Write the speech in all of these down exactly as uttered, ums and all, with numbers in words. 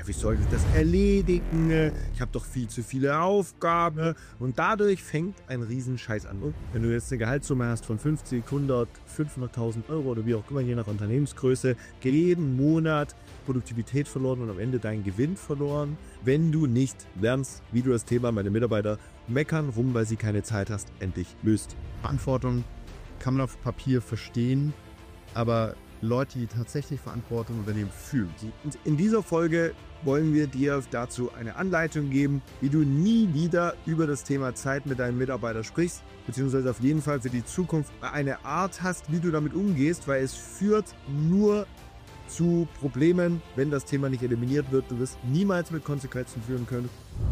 ja, wie soll ich das erledigen? Ich habe doch viel zu viele Aufgaben. Und dadurch fängt ein Riesenscheiß an. Und wenn du jetzt eine Gehaltssumme hast von fünfzig, hundert, fünfhunderttausend Euro oder wie auch immer, je nach Unternehmensgröße, geht jeden Monat Produktivität verloren und am Ende dein Gewinn verloren, wenn du nicht lernst, wie du das Thema meine Mitarbeiter meckern rum, weil sie keine Zeit hast, endlich löst. Verantwortung kann man auf Papier verstehen, aber Leute, die tatsächlich Verantwortung übernehmen, fühlen. Und in dieser Folge wollen wir dir dazu eine Anleitung geben, wie du nie wieder über das Thema Zeit mit deinen Mitarbeitern sprichst, beziehungsweise auf jeden Fall für die Zukunft eine Art hast, wie du damit umgehst, weil es führt nur zu Problemen, wenn das Thema nicht eliminiert wird. Du wirst niemals mit Konsequenzen führen können.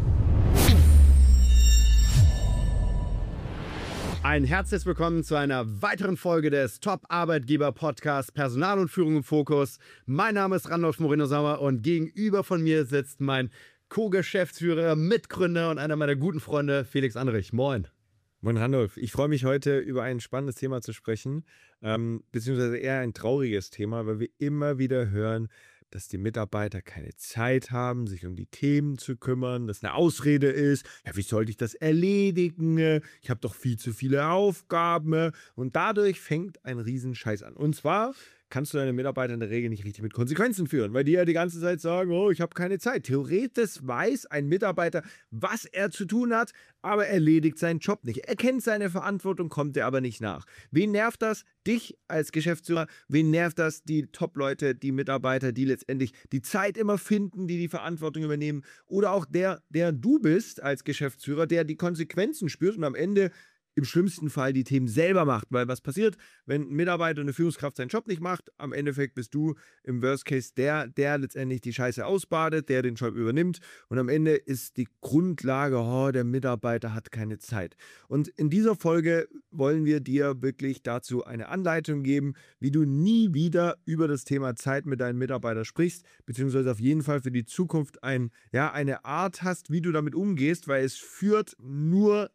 Ein herzliches Willkommen zu einer weiteren Folge des Top-Arbeitgeber-Podcasts Personal und Führung im Fokus. Mein Name ist Randolph Moreno-Sauer und gegenüber von mir sitzt mein Co-Geschäftsführer, Mitgründer und einer meiner guten Freunde, Felix Anrich. Moin. Moin Randolph, ich freue mich heute über ein spannendes Thema zu sprechen, ähm, beziehungsweise eher ein trauriges Thema, weil wir immer wieder hören, dass die Mitarbeiter keine Zeit haben, sich um die Themen zu kümmern, dass eine Ausrede ist, ja, wie sollte ich das erledigen? Ich habe doch viel zu viele Aufgaben. Und dadurch fängt ein Riesenscheiß an. Und zwar kannst du deine Mitarbeiter in der Regel nicht richtig mit Konsequenzen führen, weil die ja die ganze Zeit sagen, oh, ich habe keine Zeit. Theoretisch weiß ein Mitarbeiter, was er zu tun hat, aber erledigt seinen Job nicht. Er kennt seine Verantwortung, kommt er aber nicht nach. Wen nervt das? Dich als Geschäftsführer. Wen nervt das? Die Top-Leute, die Mitarbeiter, die letztendlich die Zeit immer finden, die die Verantwortung übernehmen. Oder auch der, der du bist als Geschäftsführer, der die Konsequenzen spürt und am Ende im schlimmsten Fall die Themen selber macht. Weil was passiert, wenn ein Mitarbeiter, eine Führungskraft seinen Job nicht macht, am Endeffekt bist du im Worst Case der, der letztendlich die Scheiße ausbadet, der den Job übernimmt und am Ende ist die Grundlage, oh, der Mitarbeiter hat keine Zeit. Und in dieser Folge wollen wir dir wirklich dazu eine Anleitung geben, wie du nie wieder über das Thema Zeit mit deinen Mitarbeitern sprichst, beziehungsweise auf jeden Fall für die Zukunft ein, ja, eine Art hast, wie du damit umgehst, weil es führt nur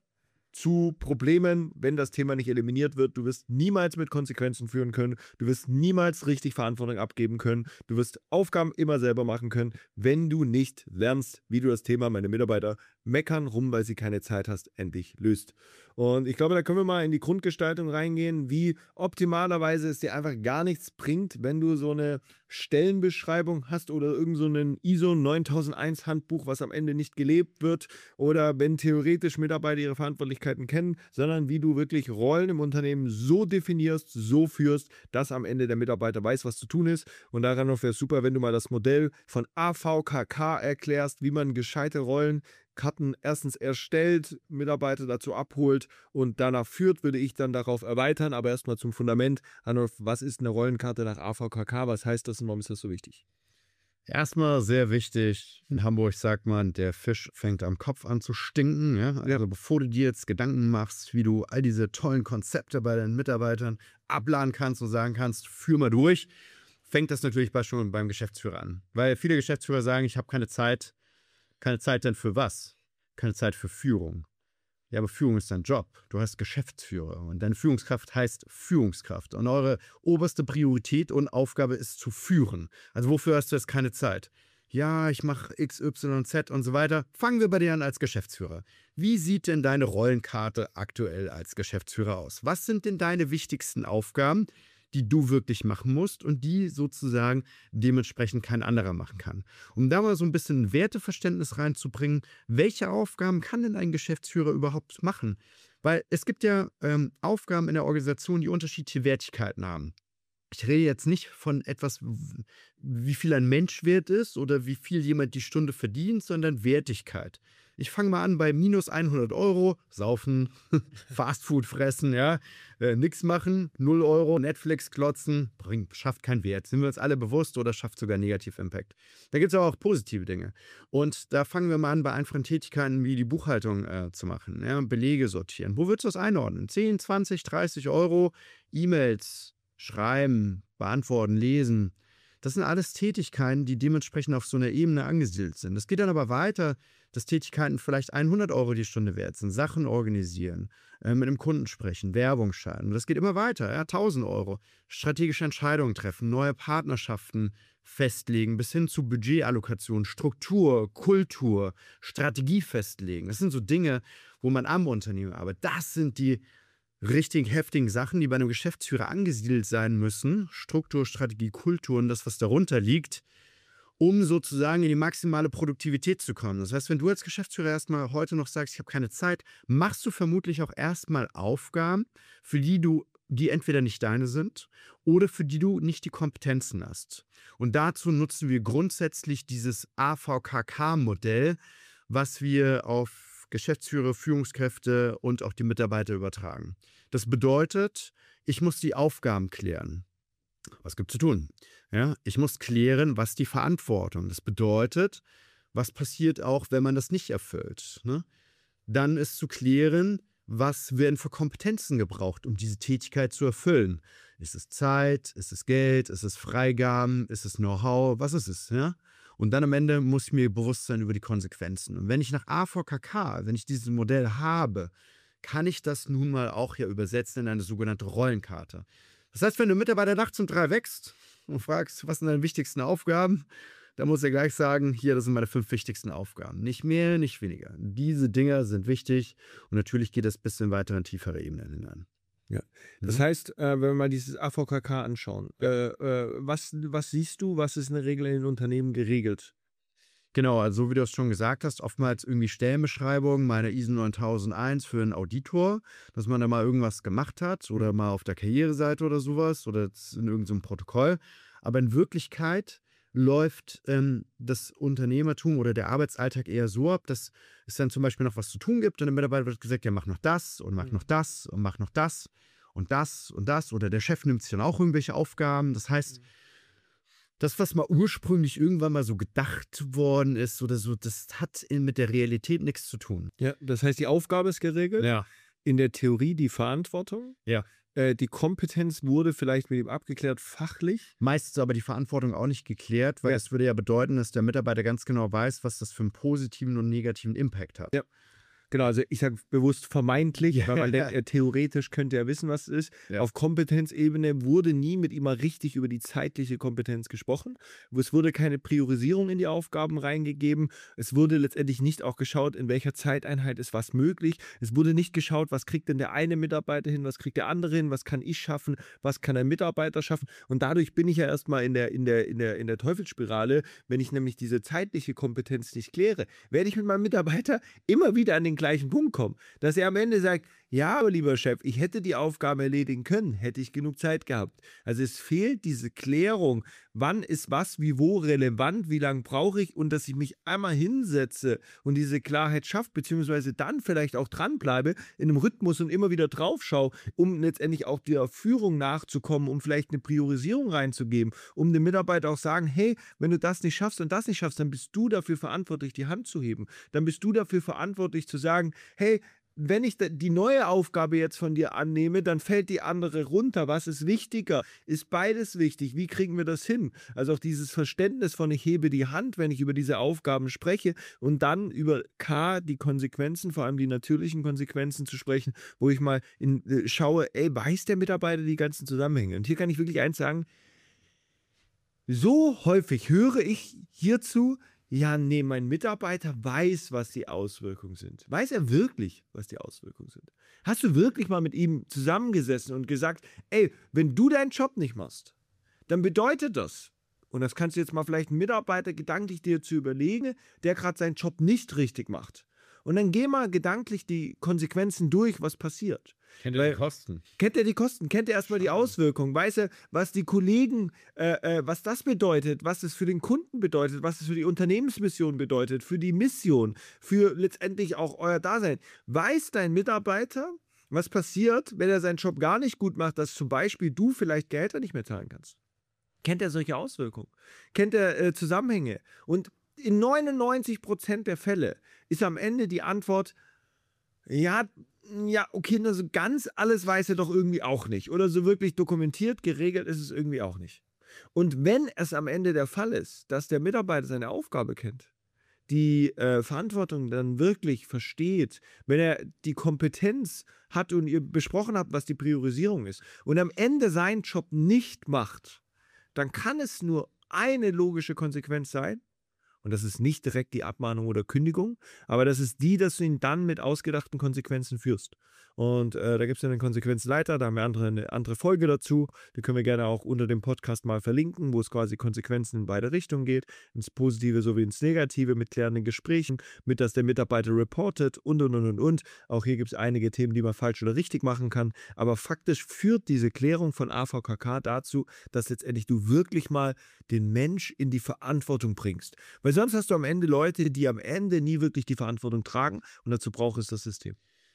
zu Problemen, wenn das Thema nicht eliminiert wird. Du wirst niemals mit Konsequenzen führen können. Du wirst niemals richtig Verantwortung abgeben können. Du wirst Aufgaben immer selber machen können, wenn du nicht lernst, wie du das Thema meine Mitarbeiter meckern rum, weil sie keine Zeit hast, endlich löst. Und ich glaube, da können wir mal in die Grundgestaltung reingehen, wie optimalerweise es dir einfach gar nichts bringt, wenn du so eine Stellenbeschreibung hast oder irgend so ein I S O neuntausend eins Handbuch, was am Ende nicht gelebt wird, oder wenn theoretisch Mitarbeiter ihre Verantwortlichkeiten kennen, sondern wie du wirklich Rollen im Unternehmen so definierst, so führst, dass am Ende der Mitarbeiter weiß, was zu tun ist. Und daran noch wäre es super, wenn du mal das Modell von A V K K erklärst, wie man gescheite Rollenkarten erstens erstellt, Mitarbeiter dazu abholt und danach führt, würde ich dann darauf erweitern. Aber erstmal zum Fundament. Hannover, was ist eine Rollenkarte nach A V K K? Was heißt das und warum ist das so wichtig? Erstmal sehr wichtig, in Hamburg sagt man, der Fisch fängt am Kopf an zu stinken. Ja? Also ja. Bevor du dir jetzt Gedanken machst, wie du all diese tollen Konzepte bei deinen Mitarbeitern abladen kannst und sagen kannst, führ mal durch, fängt das natürlich bei schon beim Geschäftsführer an. Weil viele Geschäftsführer sagen, ich habe keine Zeit. Keine Zeit denn für was? Keine Zeit für Führung. Ja, aber Führung ist dein Job. Du hast Geschäftsführer und deine Führungskraft heißt Führungskraft. Und eure oberste Priorität und Aufgabe ist zu führen. Also wofür hast du jetzt keine Zeit? Ja, ich mache X, Y, Z und so weiter. Fangen wir bei dir an als Geschäftsführer. Wie sieht denn deine Rollenkarte aktuell als Geschäftsführer aus? Was sind denn deine wichtigsten Aufgaben, die du wirklich machen musst und die sozusagen dementsprechend kein anderer machen kann? Um da mal so ein bisschen Werteverständnis reinzubringen, welche Aufgaben kann denn ein Geschäftsführer überhaupt machen? Weil es gibt ja ähm, Aufgaben in der Organisation, die unterschiedliche Wertigkeiten haben. Ich rede jetzt nicht von etwas, wie viel ein Mensch wert ist oder wie viel jemand die Stunde verdient, sondern Wertigkeit. Ich fange mal an bei minus hundert Euro, saufen, Fastfood fressen, ja, äh, nichts machen, null Euro, Netflix klotzen, bringt, schafft keinen Wert. Sind wir uns alle bewusst oder schafft sogar Negativ-Impact? Da gibt es aber auch positive Dinge. Und da fangen wir mal an, bei einfachen Tätigkeiten wie die Buchhaltung äh, zu machen, ja, Belege sortieren. Wo würdest du das einordnen? zehn, zwanzig, dreißig Euro, E-Mails schreiben, beantworten, lesen. Das sind alles Tätigkeiten, die dementsprechend auf so einer Ebene angesiedelt sind. Es geht dann aber weiter, dass Tätigkeiten vielleicht hundert Euro die Stunde wert sind. Sachen organisieren, äh, mit einem Kunden sprechen, Werbung schalten. Das geht immer weiter, ja, tausend Euro. Strategische Entscheidungen treffen, neue Partnerschaften festlegen, bis hin zu Budgetallokation, Struktur, Kultur, Strategie festlegen. Das sind so Dinge, wo man am Unternehmen arbeitet. Das sind die richtig heftigen Sachen, die bei einem Geschäftsführer angesiedelt sein müssen. Struktur, Strategie, Kultur und das, was darunter liegt, um sozusagen in die maximale Produktivität zu kommen. Das heißt, wenn du als Geschäftsführer erstmal heute noch sagst, ich habe keine Zeit, machst du vermutlich auch erstmal Aufgaben, für die du, die entweder nicht deine sind oder für die du nicht die Kompetenzen hast. Und dazu nutzen wir grundsätzlich dieses A V K K-Modell, was wir auf Geschäftsführer, Führungskräfte und auch die Mitarbeiter übertragen. Das bedeutet, ich muss die Aufgaben klären. Was gibt es zu tun? Ja, ich muss klären, was die Verantwortung. Das bedeutet, was passiert auch, wenn man das nicht erfüllt. Ne? Dann ist zu klären, was werden für Kompetenzen gebraucht, um diese Tätigkeit zu erfüllen. Ist es Zeit? Ist es Geld? Ist es Freigaben? Ist es Know-how? Was ist es? Ja? Und dann am Ende muss ich mir bewusst sein über die Konsequenzen. Und wenn ich nach A V K K, wenn ich dieses Modell habe, kann ich das nun mal auch ja übersetzen in eine sogenannte Rollenkarte. Das heißt, wenn du Mitarbeiter nachts um drei wächst und fragst, was sind deine wichtigsten Aufgaben, dann muss er gleich sagen, hier, das sind meine fünf wichtigsten Aufgaben. Nicht mehr, nicht weniger. Diese Dinger sind wichtig und natürlich geht das bis in weitere tiefere Ebenen hinein. Ja, das heißt, äh, wenn wir mal dieses A V K K anschauen, äh, äh, was, was siehst du, was ist in der Regel in den Unternehmen geregelt? Genau, also so wie du es schon gesagt hast, oftmals irgendwie Stellenbeschreibungen, meine I S O neuntausend für einen Auditor, dass man da mal irgendwas gemacht hat oder mal auf der Karriereseite oder sowas oder in irgendeinem Protokoll. Aber in Wirklichkeit läuft ähm, das Unternehmertum oder der Arbeitsalltag eher so ab, dass es dann zum Beispiel noch was zu tun gibt und der Mitarbeiter wird gesagt, ja, mach noch das und mach Mhm. noch das und mach noch das und das und das oder der Chef nimmt sich dann auch irgendwelche Aufgaben. Das heißt, das, was mal ursprünglich irgendwann mal so gedacht worden ist oder so, das hat in, mit der Realität nichts zu tun. Ja, das heißt, die Aufgabe ist geregelt, Ja. in der Theorie die Verantwortung, Ja. äh, die Kompetenz wurde vielleicht mit ihm abgeklärt, fachlich. Meistens aber die Verantwortung auch nicht geklärt, weil Ja. es würde ja bedeuten, dass der Mitarbeiter ganz genau weiß, was das für einen positiven und negativen Impact hat. Ja. Genau, also ich sage bewusst vermeintlich, Ja. weil der, er theoretisch könnte er wissen, was es ist. Ja. Auf Kompetenzebene wurde nie mit ihm mal richtig über die zeitliche Kompetenz gesprochen. Es wurde keine Priorisierung in die Aufgaben reingegeben. Es wurde letztendlich nicht auch geschaut, in welcher Zeiteinheit ist was möglich. Es wurde nicht geschaut, was kriegt denn der eine Mitarbeiter hin, was kriegt der andere hin, was kann ich schaffen, was kann ein Mitarbeiter schaffen. Und dadurch bin ich ja erstmal in der, in der, in der, in der Teufelsspirale, wenn ich nämlich diese zeitliche Kompetenz nicht kläre, werde ich mit meinem Mitarbeiter immer wieder an den gleichen Punkt kommen, dass er am Ende sagt, ja, aber lieber Chef, ich hätte die Aufgabe erledigen können, hätte ich genug Zeit gehabt. Also es fehlt diese Klärung, wann ist was, wie, wo relevant, wie lange brauche ich und dass ich mich einmal hinsetze und diese Klarheit schaffe, beziehungsweise dann vielleicht auch dranbleibe in einem Rhythmus und immer wieder drauf schaue, um letztendlich auch der Führung nachzukommen, um vielleicht eine Priorisierung reinzugeben, um dem Mitarbeiter auch sagen, hey, wenn du das nicht schaffst und das nicht schaffst, dann bist du dafür verantwortlich, die Hand zu heben. Dann bist du dafür verantwortlich zu sagen, hey, wenn ich die neue Aufgabe jetzt von dir annehme, dann fällt die andere runter. Was ist wichtiger? Ist beides wichtig? Wie kriegen wir das hin? Also auch dieses Verständnis von ich hebe die Hand, wenn ich über diese Aufgaben spreche und dann über K die Konsequenzen, vor allem die natürlichen Konsequenzen zu sprechen, wo ich mal in, äh, schaue, ey, weiß der Mitarbeiter die ganzen Zusammenhänge? Und hier kann ich wirklich eins sagen, so häufig höre ich hierzu, ja, nee, mein Mitarbeiter weiß, was die Auswirkungen sind. Weiß er wirklich, was die Auswirkungen sind? Hast du wirklich mal mit ihm zusammengesessen und gesagt, ey, wenn du deinen Job nicht machst, dann bedeutet das, und das kannst du jetzt mal vielleicht einen Mitarbeiter gedanklich dir zu überlegen, der gerade seinen Job nicht richtig macht. Und dann geh mal gedanklich die Konsequenzen durch, was passiert. Kennt ihr die Kosten? Kennt er die Kosten? Kennt er erstmal die Auswirkungen? Weiß er, was die Kollegen, äh, äh, was das bedeutet, was es für den Kunden bedeutet, was es für die Unternehmensmission bedeutet, für die Mission, für letztendlich auch euer Dasein? Weiß dein Mitarbeiter, was passiert, wenn er seinen Job gar nicht gut macht, dass zum Beispiel du vielleicht Gehälter nicht mehr zahlen kannst? Kennt er solche Auswirkungen? Kennt er äh, Zusammenhänge? Und in neunundneunzig Prozent der Fälle ist am Ende die Antwort, ja, ja, okay, nur so ganz alles weiß er doch irgendwie auch nicht. Oder so wirklich dokumentiert, geregelt ist es irgendwie auch nicht. Und wenn es am Ende der Fall ist, dass der Mitarbeiter seine Aufgabe kennt, die äh, Verantwortung dann wirklich versteht, wenn er die Kompetenz hat und ihr besprochen habt, was die Priorisierung ist, und am Ende seinen Job nicht macht, dann kann es nur eine logische Konsequenz sein. Und das ist nicht direkt die Abmahnung oder Kündigung, aber das ist die, dass du ihn dann mit ausgedachten Konsequenzen führst. Und äh, da gibt es ja einen Konsequenzleiter, da haben wir andere, eine andere Folge dazu. Die können wir gerne auch unter dem Podcast mal verlinken, wo es quasi Konsequenzen in beide Richtungen geht. Ins Positive sowie ins Negative mit klärenden Gesprächen, mit dass der Mitarbeiter reportet und und und und und. Auch hier gibt es einige Themen, die man falsch oder richtig machen kann. Aber faktisch führt diese Klärung von A V K K dazu, dass letztendlich du wirklich mal den Mensch in die Verantwortung bringst. Weil sonst hast du am Ende Leute, die am Ende nie wirklich die Verantwortung tragen und dazu braucht es das System.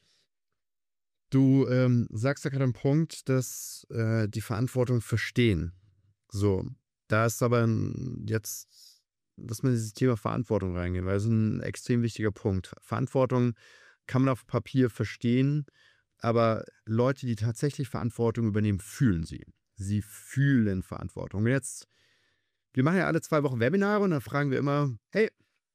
Du ähm, sagst ja gerade einen Punkt, dass äh, die Verantwortung verstehen. So, da ist aber ein, jetzt, dass wir in dieses Thema Verantwortung reingehen, weil das ist ein extrem wichtiger Punkt. Verantwortung kann man auf Papier verstehen, aber Leute, die tatsächlich Verantwortung übernehmen, fühlen sie. Sie fühlen Verantwortung. Und jetzt, wir machen ja alle zwei Wochen Webinare und dann fragen wir immer, hey,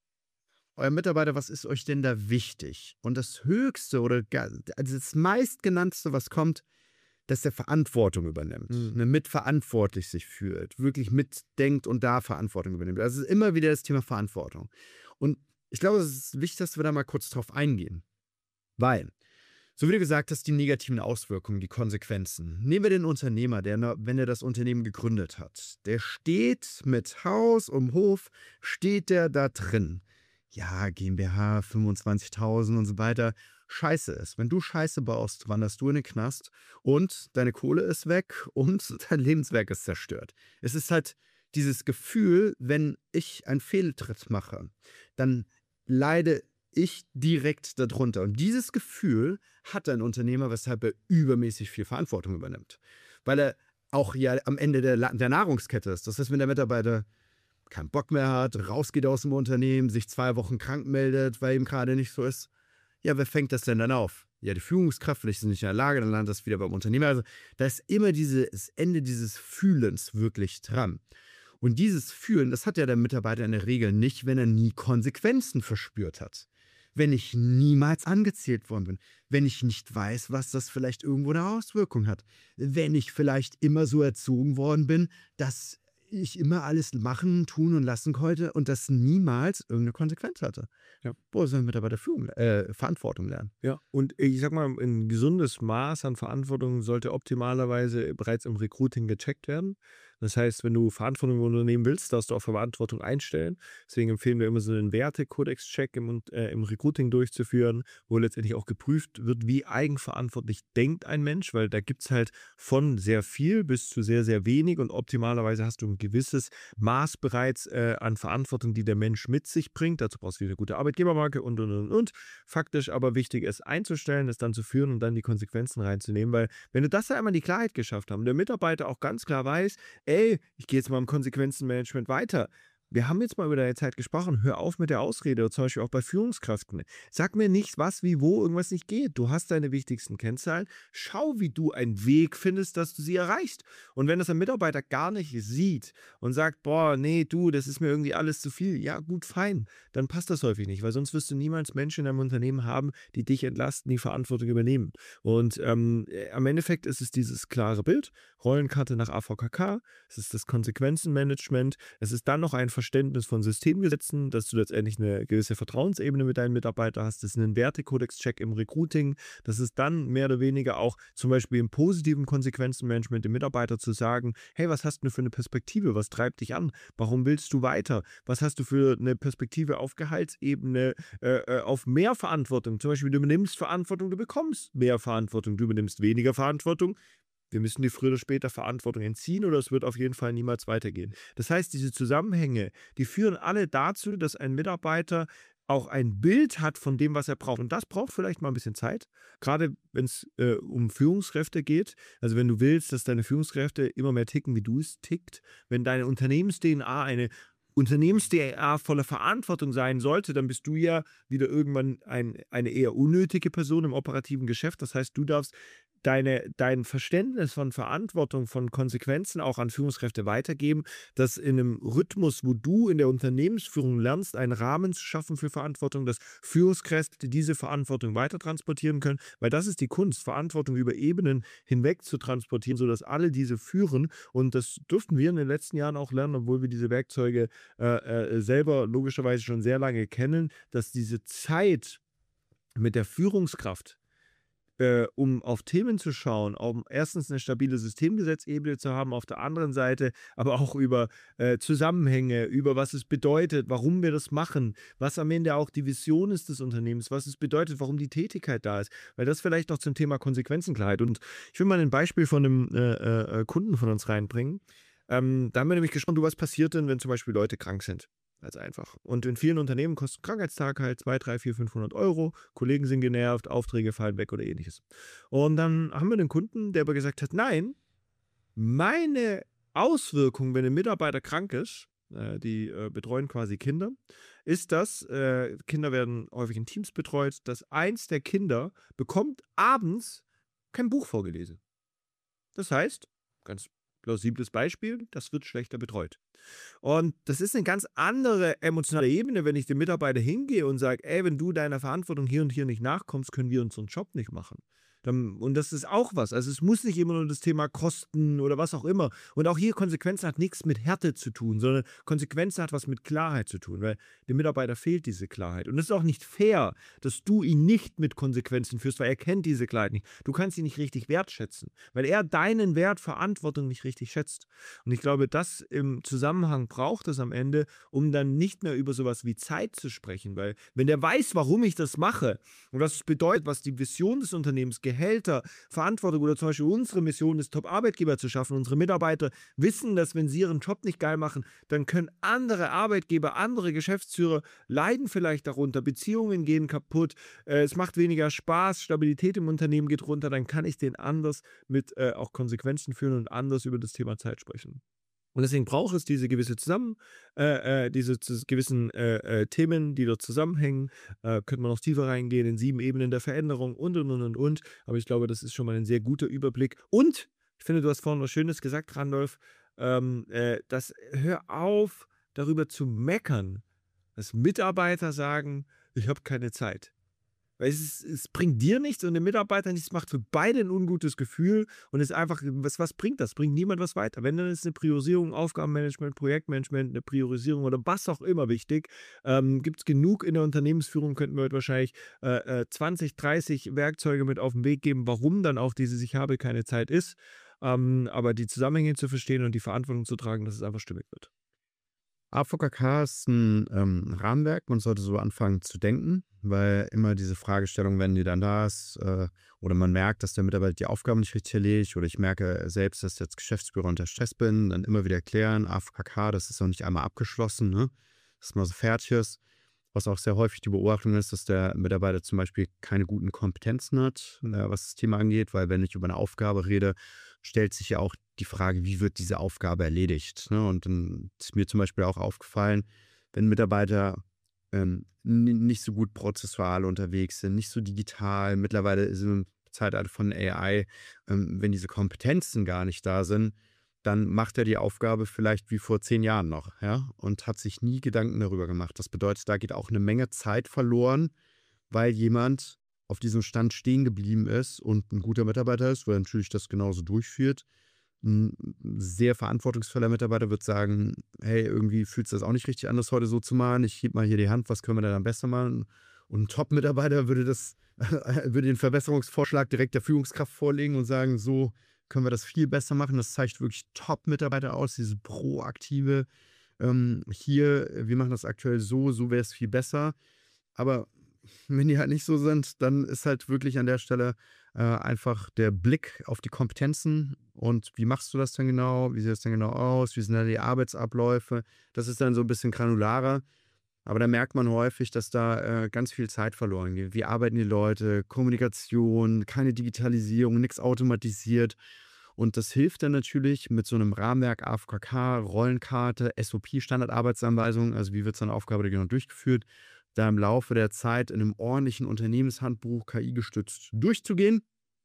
euer Mitarbeiter, was ist euch denn da wichtig? Und das Höchste oder also das meistgenannte, was kommt, dass der Verantwortung übernimmt, mhm. ne, mitverantwortlich sich fühlt, wirklich mitdenkt und da Verantwortung übernimmt. Also es ist immer wieder das Thema Verantwortung. Und ich glaube, es ist wichtig, dass wir da mal kurz drauf eingehen. Weil, so wie du gesagt hast, die negativen Auswirkungen, die Konsequenzen. Nehmen wir den Unternehmer, der, wenn er das Unternehmen gegründet hat, der steht mit Haus um Hof, steht der da drin. Ja, GmbH, fünfundzwanzigtausend und so weiter. Scheiße ist. Wenn du Scheiße baust, wanderst du in den Knast und deine Kohle ist weg und dein Lebenswerk ist zerstört. Es ist halt dieses Gefühl, wenn ich einen Fehltritt mache, dann leide ich direkt darunter. Und dieses Gefühl hat ein Unternehmer, weshalb er übermäßig viel Verantwortung übernimmt. Weil er auch ja am Ende der, der Nahrungskette ist. Das heißt, wenn der Mitarbeiter keinen Bock mehr hat, rausgeht aus dem Unternehmen, sich zwei Wochen krank meldet, weil ihm gerade nicht so ist. Ja, wer fängt das denn dann auf? Ja, die Führungskraft, vielleicht ist sie nicht in der Lage, dann landet das wieder beim Unternehmer. Also da ist immer dieses Ende dieses Fühlens wirklich dran. Und dieses Fühlen, das hat ja der Mitarbeiter in der Regel nicht, wenn er nie Konsequenzen verspürt hat. Wenn ich niemals angezählt worden bin. Wenn ich nicht weiß, was das vielleicht irgendwo eine Auswirkung hat. Wenn ich vielleicht immer so erzogen worden bin, dass ich immer alles machen, tun und lassen konnte und das niemals irgendeine Konsequenz hatte. Ja. Boah, sollen wir dabei der Führung, äh, Verantwortung lernen. Ja, und ich sag mal, ein gesundes Maß an Verantwortung sollte optimalerweise bereits im Recruiting gecheckt werden. Das heißt, wenn du Verantwortung übernehmen willst, darfst du auch Verantwortung einstellen. Deswegen empfehlen wir immer so einen Wertekodex-Check im, äh, im Recruiting durchzuführen, wo letztendlich auch geprüft wird, wie eigenverantwortlich denkt ein Mensch, weil da gibt es halt von sehr viel bis zu sehr, sehr wenig und optimalerweise hast du ein gewisses Maß bereits äh, an Verantwortung, die der Mensch mit sich bringt. Dazu brauchst du wieder eine gute Arbeitgebermarke und, und, und, und. Faktisch aber wichtig ist einzustellen, es dann zu führen und dann die Konsequenzen reinzunehmen, weil wenn du das da einmal die Klarheit geschafft hast, der Mitarbeiter auch ganz klar weiß, ey, ich gehe jetzt mal im Konsequenzenmanagement weiter. Wir haben jetzt mal über deine Zeit gesprochen. Hör auf mit der Ausrede, zum Beispiel auch bei Führungskräften. Sag mir nicht, was, wie, wo irgendwas nicht geht. Du hast deine wichtigsten Kennzahlen. Schau, wie du einen Weg findest, dass du sie erreichst. Und wenn das ein Mitarbeiter gar nicht sieht und sagt, boah, nee, du, das ist mir irgendwie alles zu viel. Ja, gut, fein. Dann passt das häufig nicht, weil sonst wirst du niemals Menschen in einem Unternehmen haben, die dich entlasten, die Verantwortung übernehmen. Und ähm, am Endeffekt ist es dieses klare Bild. Rollenkarte nach A V K K. Es ist das Konsequenzenmanagement. Es ist dann noch ein Verständnis von Systemgesetzen, dass du letztendlich eine gewisse Vertrauensebene mit deinen Mitarbeitern hast. Das ist ein Wertekodex-Check im Recruiting. Das ist dann mehr oder weniger auch zum Beispiel im positiven Konsequenzenmanagement dem Mitarbeiter zu sagen, hey, was hast du für eine Perspektive? Was treibt dich an? Warum willst du weiter? Was hast du für eine Perspektive auf Gehaltsebene, äh, auf mehr Verantwortung? Zum Beispiel, du übernimmst Verantwortung, du bekommst mehr Verantwortung, du übernimmst weniger Verantwortung. Wir müssen dir früher oder später Verantwortung entziehen oder es wird auf jeden Fall niemals weitergehen. Das heißt, diese Zusammenhänge, die führen alle dazu, dass ein Mitarbeiter auch ein Bild hat von dem, was er braucht. Und das braucht vielleicht mal ein bisschen Zeit, gerade wenn es äh, um Führungskräfte geht. Also wenn du willst, dass deine Führungskräfte immer mehr ticken, wie du es tickt, wenn deine Unternehmens-D N A eine Unternehmens-D N A voller Verantwortung sein sollte, dann bist du ja wieder irgendwann ein, eine eher unnötige Person im operativen Geschäft. Das heißt, du darfst deine, dein Verständnis von Verantwortung, von Konsequenzen auch an Führungskräfte weitergeben, dass in einem Rhythmus, wo du in der Unternehmensführung lernst, einen Rahmen zu schaffen für Verantwortung, dass Führungskräfte diese Verantwortung weiter transportieren können, weil das ist die Kunst, Verantwortung über Ebenen hinweg zu transportieren, sodass alle diese führen. Und das durften wir in den letzten Jahren auch lernen, obwohl wir diese Werkzeuge äh, äh, selber logischerweise schon sehr lange kennen, dass diese Zeit mit der Führungskraft, äh, um auf Themen zu schauen, um erstens eine stabile Systemgesetzebene zu haben, auf der anderen Seite aber auch über äh, Zusammenhänge, über was es bedeutet, warum wir das machen, was am Ende auch die Vision ist des Unternehmens, was es bedeutet, warum die Tätigkeit da ist. Weil das vielleicht noch zum Thema Konsequenzenklarheit. Und ich will mal ein Beispiel von einem äh, äh, Kunden von uns reinbringen. Ähm, da haben wir nämlich geschaut, du, was passiert denn, wenn zum Beispiel Leute krank sind? Ganz einfach. Und in vielen Unternehmen kostet ein Krankheitstag halt zweihundert, dreihundert, vierhundert, fünfhundert Euro. Kollegen sind genervt, Aufträge fallen weg oder ähnliches. Und dann haben wir einen Kunden, der aber gesagt hat, nein, meine Auswirkung, wenn ein Mitarbeiter krank ist, äh, die äh, betreuen quasi Kinder, ist das, äh, Kinder werden häufig in Teams betreut, dass eins der Kinder bekommt abends kein Buch vorgelesen. Das heißt, ganz plausibles Beispiel, das wird schlechter betreut. Und das ist eine ganz andere emotionale Ebene, wenn ich dem Mitarbeiter hingehe und sage, ey, wenn du deiner Verantwortung hier und hier nicht nachkommst, können wir unseren Job nicht machen. Dann, und das ist auch was. Also es muss nicht immer nur das Thema Kosten oder was auch immer. Und auch hier Konsequenzen hat nichts mit Härte zu tun, sondern Konsequenzen hat was mit Klarheit zu tun, weil dem Mitarbeiter fehlt diese Klarheit. Und es ist auch nicht fair, dass du ihn nicht mit Konsequenzen führst, weil er kennt diese Klarheit nicht. Du kannst ihn nicht richtig wertschätzen, weil er deinen Wert Verantwortung nicht richtig schätzt. Und ich glaube, das im Zusammenhang braucht es am Ende, um dann nicht mehr über sowas wie Zeit zu sprechen, weil wenn der weiß, warum ich das mache und was es bedeutet, was die Vision des Unternehmens, Gehälter, Verantwortung oder zum Beispiel unsere Mission ist, Top-Arbeitgeber zu schaffen. Unsere Mitarbeiter wissen, dass wenn sie ihren Job nicht geil machen, dann können andere Arbeitgeber, andere Geschäftsführer leiden vielleicht darunter, Beziehungen gehen kaputt, äh, es macht weniger Spaß, Stabilität im Unternehmen geht runter, dann kann ich den anders mit äh, auch Konsequenzen führen und anders über das Thema Zeit sprechen. Und deswegen braucht es diese gewisse Zusammen, äh, äh, diese zu- gewissen äh, äh, Themen, die dort zusammenhängen. Äh, könnte man noch tiefer reingehen in sieben Ebenen der Veränderung und und und und und. Aber ich glaube, das ist schon mal ein sehr guter Überblick. Und ich finde, du hast vorhin was Schönes gesagt, Randolph. Ähm, äh, das, hör auf, darüber zu meckern, dass Mitarbeiter sagen, ich habe keine Zeit. Weil es, ist, es bringt dir nichts und den Mitarbeitern nichts, macht für beide ein ungutes Gefühl und ist einfach, was, was bringt das? Bringt niemand was weiter. Wenn, dann ist eine Priorisierung, Aufgabenmanagement, Projektmanagement, eine Priorisierung oder was auch immer wichtig. Ähm, Gibt es genug in der Unternehmensführung, könnten wir heute wahrscheinlich äh, äh, zwanzig, dreißig Werkzeuge mit auf den Weg geben, warum dann auch dieses Ich habe keine Zeit ist. Ähm, aber die Zusammenhänge zu verstehen und die Verantwortung zu tragen, dass es einfach stimmig wird. A V K K ist ein ähm, Rahmenwerk. Man sollte so anfangen zu denken, weil immer diese Fragestellung, wenn die dann da ist, äh, oder man merkt, dass der Mitarbeiter die Aufgaben nicht richtig erledigt, oder ich merke selbst, dass ich als Geschäftsführer unter Stress bin, dann immer wieder erklären, A V K K, das ist noch nicht einmal abgeschlossen, ne? Dass man so fertig ist. Was auch sehr häufig die Beobachtung ist, dass der Mitarbeiter zum Beispiel keine guten Kompetenzen hat, äh, was das Thema angeht, weil wenn ich über eine Aufgabe rede, stellt sich ja auch die Frage, wie wird diese Aufgabe erledigt? Ne? Und dann ist mir zum Beispiel auch aufgefallen, wenn Mitarbeiter ähm, n- nicht so gut prozessual unterwegs sind, nicht so digital, mittlerweile sind wir im Zeitalter von A I, ähm, wenn diese Kompetenzen gar nicht da sind, dann macht er die Aufgabe vielleicht wie vor zehn Jahren noch, ja, und hat sich nie Gedanken darüber gemacht. Das bedeutet, da geht auch eine Menge Zeit verloren, weil jemand auf diesem Stand stehen geblieben ist und ein guter Mitarbeiter ist, weil er natürlich das genauso durchführt. Ein sehr verantwortungsvoller Mitarbeiter wird sagen, hey, irgendwie fühlt es das auch nicht richtig an, das heute so zu machen. Ich gebe mal hier die Hand, was können wir da dann besser machen? Und ein Top-Mitarbeiter würde das, würde den Verbesserungsvorschlag direkt der Führungskraft vorlegen und sagen, so können wir das viel besser machen. Das zeigt wirklich Top-Mitarbeiter aus, diese proaktive, ähm, hier, wir machen das aktuell so, so wäre es viel besser. Aber wenn die halt nicht so sind, dann ist halt wirklich an der Stelle äh, einfach der Blick auf die Kompetenzen und wie machst du das denn genau, wie sieht das denn genau aus, wie sind da die Arbeitsabläufe, das ist dann so ein bisschen granularer, aber da merkt man häufig, dass da äh, ganz viel Zeit verloren geht. Wie arbeiten die Leute, Kommunikation, keine Digitalisierung, nichts automatisiert und das hilft dann natürlich mit so einem Rahmenwerk A V K K, Rollenkarte, S O P, Standardarbeitsanweisung, also wie wird so eine Aufgabe genau durchgeführt, da im Laufe der Zeit in einem ordentlichen Unternehmenshandbuch K I-gestützt durchzugehen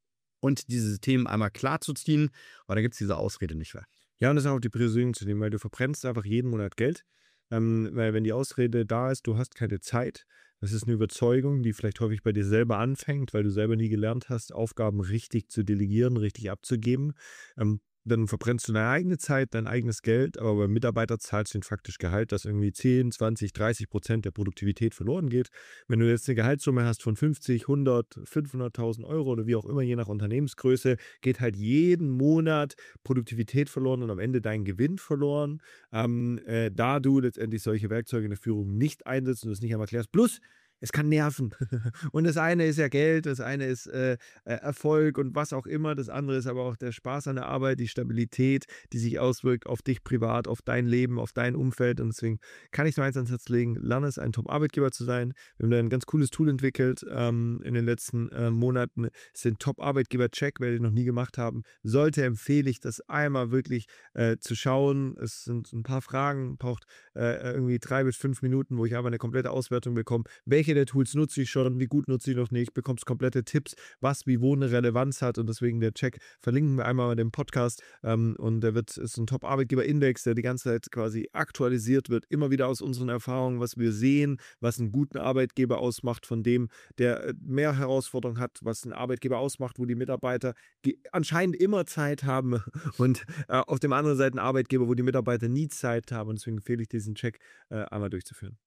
und diese Themen einmal klar zu ziehen, weil dann gibt es diese Ausrede nicht mehr. Ja, und das auch auf die Priorisierung zu nehmen, weil du verbrennst einfach jeden Monat Geld. Ähm, weil wenn die Ausrede da ist, du hast keine Zeit, das ist eine Überzeugung, die vielleicht häufig bei dir selber anfängt, weil du selber nie gelernt hast, Aufgaben richtig zu delegieren, richtig abzugeben. Ähm, dann verbrennst du deine eigene Zeit, dein eigenes Geld, aber beim Mitarbeiter zahlst du ihn faktisch Gehalt, dass irgendwie zehn, zwanzig, dreißig Prozent der Produktivität verloren geht. Wenn du jetzt eine Gehaltssumme hast von fünfzig, hundert, fünfhunderttausend Euro oder wie auch immer, je nach Unternehmensgröße, geht halt jeden Monat Produktivität verloren und am Ende dein Gewinn verloren. Ähm, äh, da du letztendlich solche Werkzeuge in der Führung nicht einsetzt und das nicht einmal klärst. Plus, es kann nerven. Und das eine ist ja Geld, das eine ist äh, äh, Erfolg und was auch immer. Das andere ist aber auch der Spaß an der Arbeit, die Stabilität, die sich auswirkt auf dich privat, auf dein Leben, auf dein Umfeld. Und deswegen kann ich nur eins ans Herz legen, lerne es, ein Top-Arbeitgeber zu sein. Wir haben da ein ganz cooles Tool entwickelt ähm, in den letzten äh, Monaten. Es sind Top-Arbeitgeber-Check, wer den noch nie gemacht haben sollte, empfehle ich das einmal wirklich äh, zu schauen. Es sind ein paar Fragen, braucht äh, irgendwie drei bis fünf Minuten, wo ich aber eine komplette Auswertung bekomme. Welche der Tools nutze ich schon, wie gut nutze ich noch nicht, bekommst komplette Tipps, was wie wo eine Relevanz hat und deswegen der Check verlinken wir einmal in dem Podcast ähm, und der wird, ist ein Top-Arbeitgeber-Index, der die ganze Zeit quasi aktualisiert wird, immer wieder aus unseren Erfahrungen, was wir sehen, was einen guten Arbeitgeber ausmacht von dem, der mehr Herausforderungen hat, was einen Arbeitgeber ausmacht, wo die Mitarbeiter die anscheinend immer Zeit haben und äh, auf der anderen Seite einen Arbeitgeber, wo die Mitarbeiter nie Zeit haben und deswegen empfehle ich diesen Check äh, einmal durchzuführen.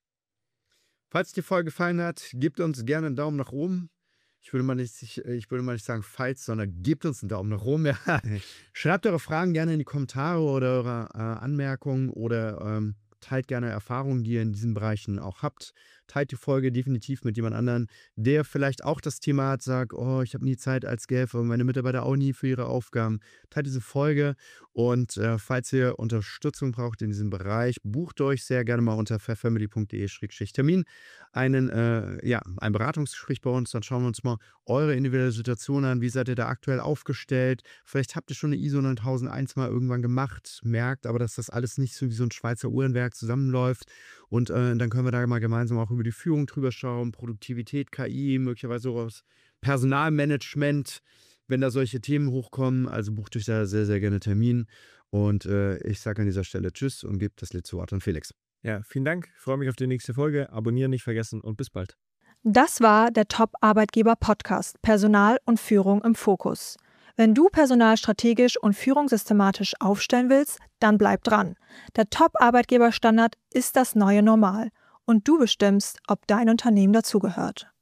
Falls die Folge gefallen hat, gebt uns gerne einen Daumen nach oben. Ich würde mal nicht, ich, ich würde mal nicht sagen falls, sondern gebt uns einen Daumen nach oben. Ja. Schreibt eure Fragen gerne in die Kommentare oder eure äh, Anmerkungen oder ähm, teilt gerne Erfahrungen, die ihr in diesen Bereichen auch habt. Teilt die Folge definitiv mit jemand anderem, der vielleicht auch das Thema hat, sagt, oh, ich habe nie Zeit als Gaffer und meine Mitarbeiter auch nie für ihre Aufgaben. Teilt diese Folge und äh, falls ihr Unterstützung braucht in diesem Bereich, bucht euch sehr gerne mal unter fairfamily punkt de Schrägstrich Termin einen, äh, ja, ein Beratungsgespräch bei uns. Dann schauen wir uns mal eure individuelle Situation an. Wie seid ihr da aktuell aufgestellt? Vielleicht habt ihr schon eine I S O neuntausendeins mal irgendwann gemacht, merkt aber, dass das alles nicht so wie so ein Schweizer Uhrenwerk zusammenläuft. Und äh, dann können wir da mal gemeinsam auch über die Führung drüber schauen, Produktivität, K I, möglicherweise auch aus Personalmanagement, wenn da solche Themen hochkommen. Also bucht euch da sehr, sehr gerne Termin. Und äh, ich sage an dieser Stelle Tschüss und gebe das letzte Wort an Felix. Ja, vielen Dank. Ich freue mich auf die nächste Folge. Abonnieren nicht vergessen und bis bald. Das war der Top-Arbeitgeber-Podcast Personal und Führung im Fokus. Wenn du Personal strategisch und führungssystematisch aufstellen willst, dann bleib dran. Der Top-Arbeitgeber-Standard ist das neue Normal und du bestimmst, ob dein Unternehmen dazugehört.